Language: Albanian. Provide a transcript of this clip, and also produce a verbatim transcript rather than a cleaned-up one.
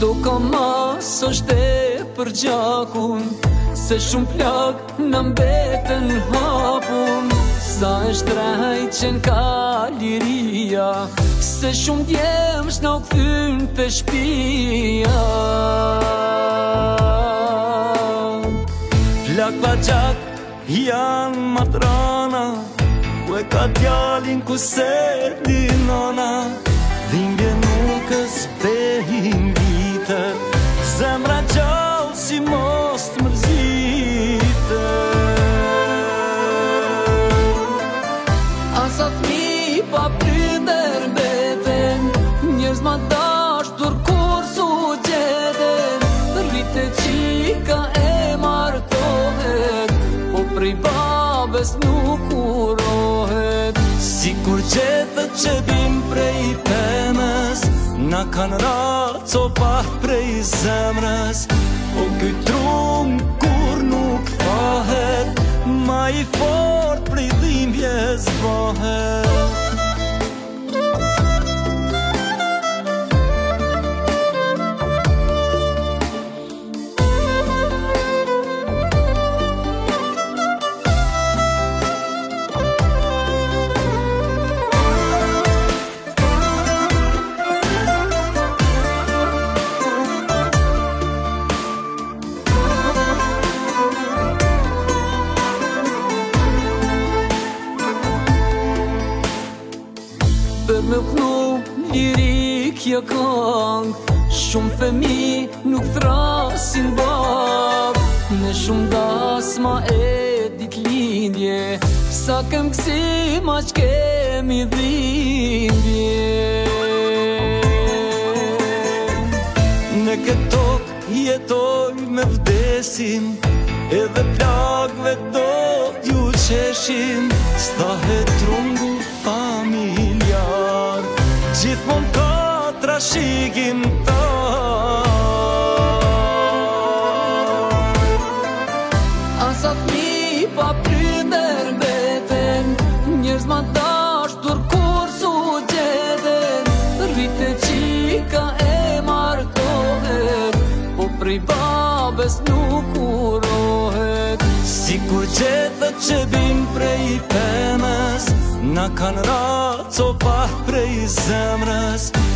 Shto ka mas është e për gjakun, se shumë plak në mbetën hapun. Sa është rejt që n'ka liria, se shumë djemsh në u këthyn të shpia. Plak pa gjak janë matrana, ku e ka djalin ku se di nona. Dhimbje nuk e s'pehin vitet, zemra gjallë si mos të mërzite. Asa fmi pa prynder beten, njerëz ma dashtur kur su gjeten. Rrite qika e martohet, po prej babes nuk urohet. Si kur gjethet që bim prej pemes, na kanë ra copa prej zemrës. O ky trum kur nuk fahet, ma i fort prej dhimbje zbohet. Për me kënu lirik ja kang, shumë femi nuk thrasin bak. Në shumë dasma e dit lindje, sa kem kësi ma që kemi dhimbje. Në këtë tok jetoj me vdesin, edhe plagve do t'ju qeshin. Stahet trungu familjar, gjithmon ka trashigin ta. Asa fmi pa prynder beten, njerëz ma dashtur kur su gjeten. Rrite qika e martohet, po prej babes nuk urohet. Si kur gjethet që bim prej pemes, na kanë ra copa prej zemrës.